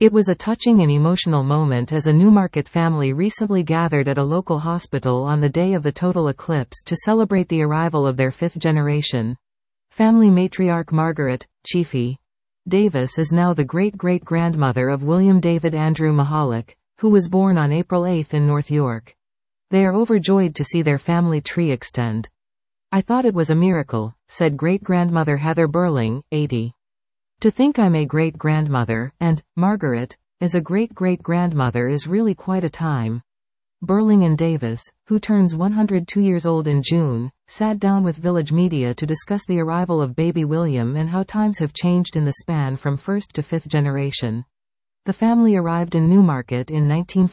It was a touching and emotional moment as a Newmarket family recently gathered at a local hospital on the day of the total eclipse to celebrate the arrival of their fifth generation. Family matriarch Margaret Chiefy Davis is now the great-great-grandmother of William David Andrew Mahalik, who was born on April 8 in North York. They are overjoyed to see their family tree extend. "I thought it was a miracle," said great-grandmother Heather Burling, 80. "To think I'm a great-grandmother, and Margaret is a great-great-grandmother is really quite a time." Burling and Davis, who turns 102 years old in June, sat down with Village Media to discuss the arrival of baby William and how times have changed in the span from first to fifth generation. The family arrived in Newmarket in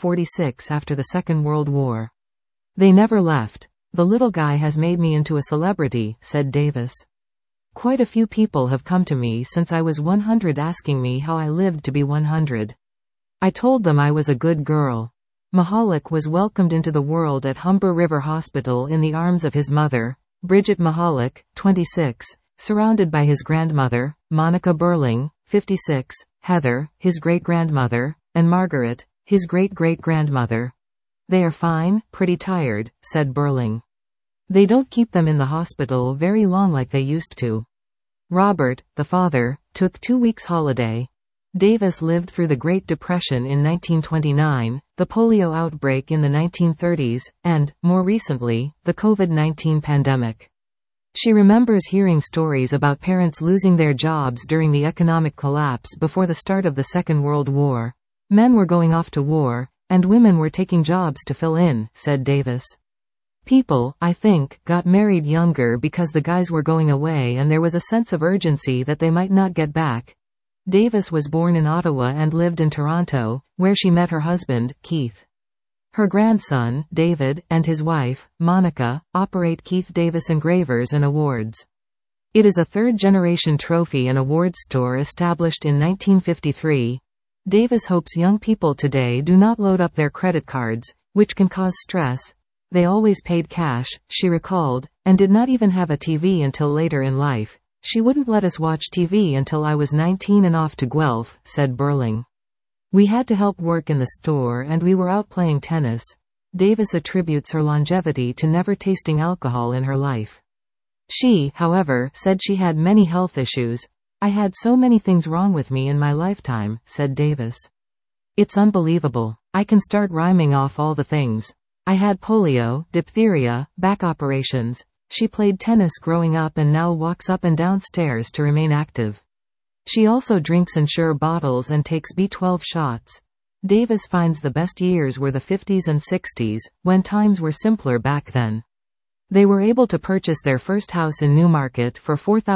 1946 after the Second World War. "They never left. The little guy has made me into a celebrity," said Davis. "Quite a few people have come to me since I was 100 asking me how I lived to be 100. I told them I was a good girl." Mahalik was welcomed into the world at Humber River Hospital in the arms of his mother, Bridget Mahalik, 26, surrounded by his grandmother, Monica Burling, 56, Heather, his great-grandmother, and Margaret, his great-great-grandmother. "They are fine, pretty tired," said Burling. "They don't keep them in the hospital very long like they used to." Robert, the father, took 2 weeks holiday. Davis lived through the Great Depression in 1929, the polio outbreak in the 1930s, and, more recently, the COVID-19 pandemic. She remembers hearing stories about parents losing their jobs during the economic collapse before the start of the Second World War. "Men were going off to war, and women were taking jobs to fill in," said Davis. "People, I think, got married younger because the guys were going away and there was a sense of urgency that they might not get back." Davis was born in Ottawa and lived in Toronto, where she met her husband, Keith. Her grandson, David, and his wife, Monica, operate Keith Davis Engravers and Awards. It is a third-generation trophy and awards store established in 1953. Davis hopes young people today do not load up their credit cards, which can cause stress. "They always paid cash," she recalled, "and did not even have a TV until later in life. She wouldn't let us watch TV until I was 19 and off to Guelph," said Burling. "We had to help work in the store and we were out playing tennis." Davis attributes her longevity to never tasting alcohol in her life. She, however, said she had many health issues. "I had so many things wrong with me in my lifetime," said Davis. "It's unbelievable. I can start rhyming off all the things. I had polio, diphtheria, back operations." She played tennis growing up and now walks up and down stairs to remain active. She also drinks Ensure bottles and takes B12 shots. Davis finds the best years were the 50s and 60s, when times were simpler back then. They were able to purchase their first house in Newmarket for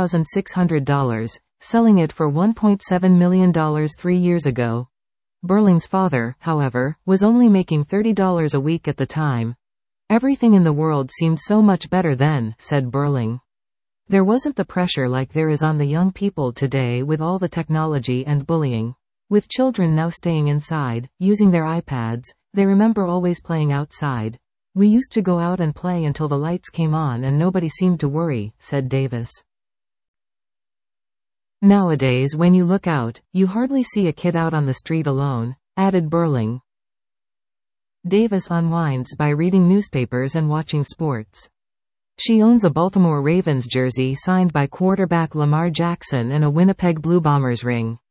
$4,600, selling it for $1.7 million 3 years ago. Burling's father, however, was only making $30 a week at the time. "Everything in the world seemed so much better then," said Burling. "There wasn't the pressure like there is on the young people today with all the technology and bullying. With children now staying inside, using their iPads, they remember always playing outside. We used to go out and play until the lights came on and nobody seemed to worry," said Davis. "Nowadays when you look out, you hardly see a kid out on the street alone," added Burling. Davis unwinds by reading newspapers and watching sports. She owns a Baltimore Ravens jersey signed by quarterback Lamar Jackson and a Winnipeg Blue Bombers ring.